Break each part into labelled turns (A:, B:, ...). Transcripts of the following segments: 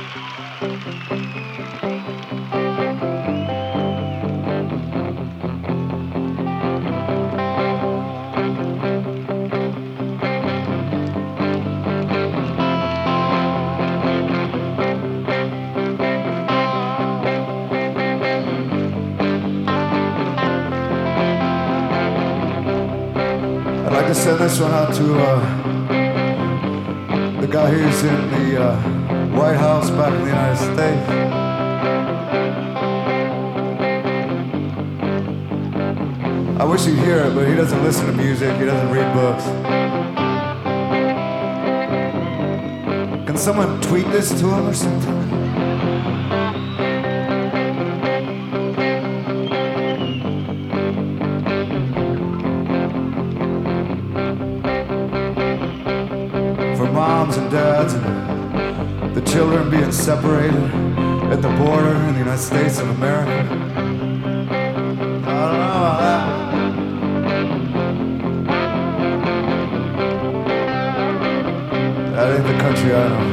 A: I'd like to send this one out to the guy who's in the White House back in the United States. I wish he'd hear it, but he doesn't listen to music, he doesn't read books. Can someone tweet this to him or something? Moms and dads and the children being separated at the border in the United States of America. I don't know about that. That ain't the country I know.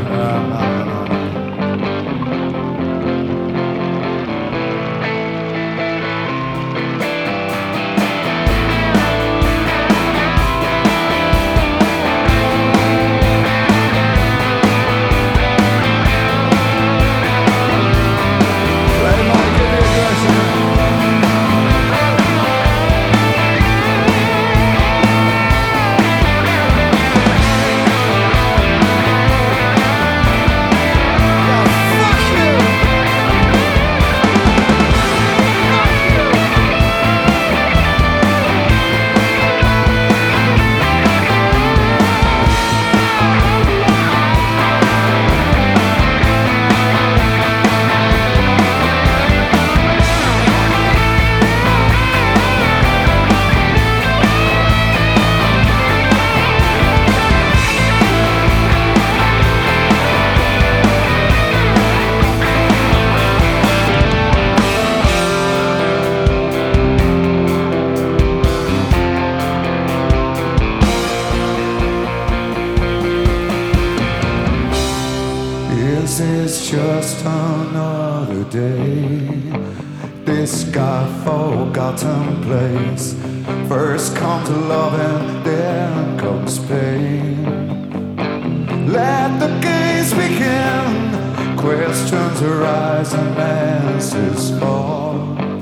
A: This is just another day, this God-forgotten place. First comes love and then comes pain. Let the games begin, questions arise and answers fall,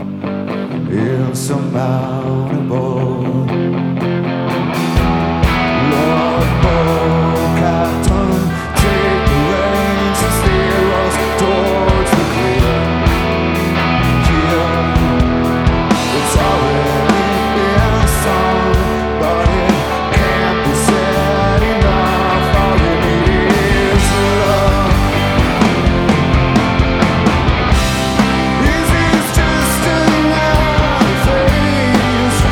A: insurmountable. Lord, oh, Captain, take the reins and steer us towards the clear. Yeah, it's already been sung, but it can't be said enough. All you need is love. This is just another phase.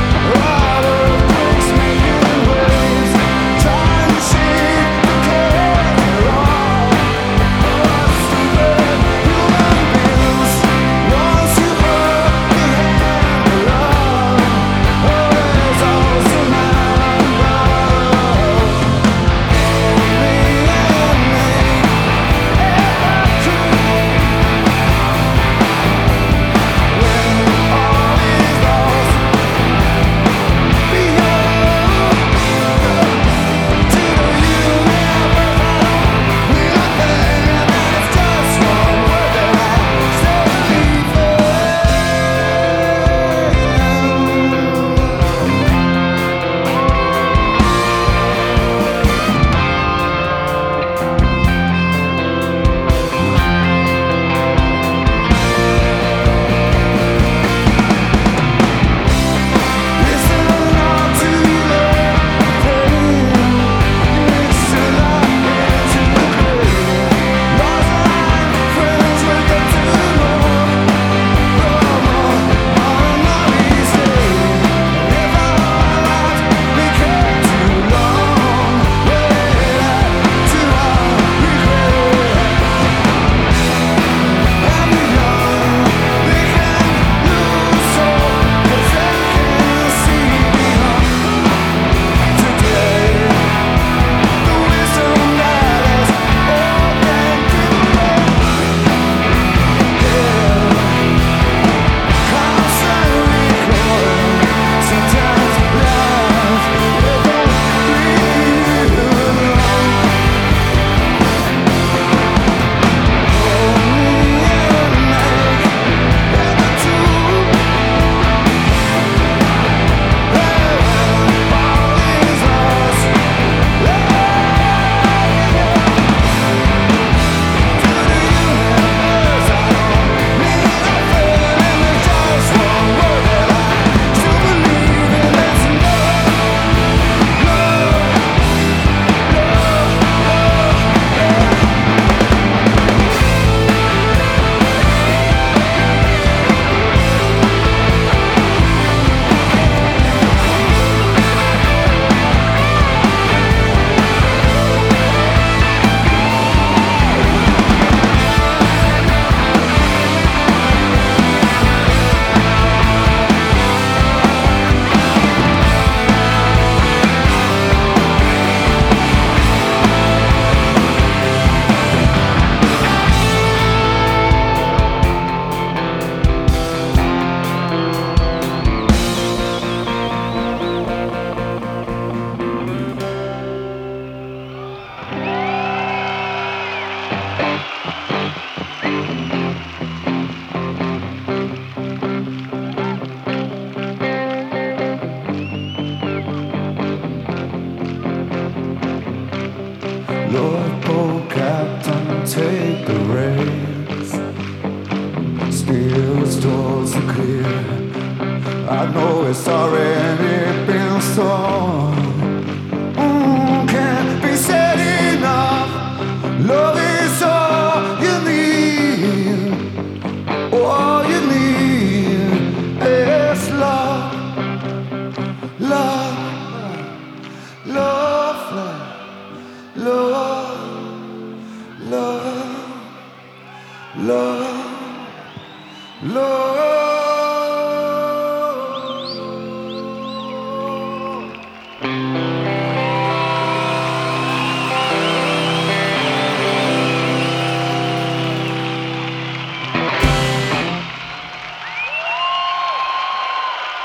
A: so clear. I know it's already been so. Can't be said enough. Love is all you need. All you need is love, love, love, love, love, love, love.